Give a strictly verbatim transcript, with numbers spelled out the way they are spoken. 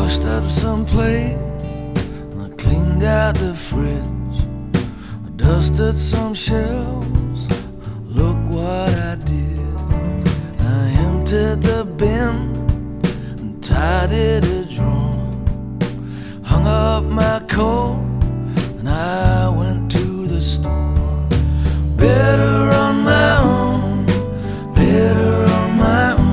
washed up some plates, I cleaned out the fridge, I dusted some shelves. Look what I did. I emptied the bin and tidied a drawer, hung up my coat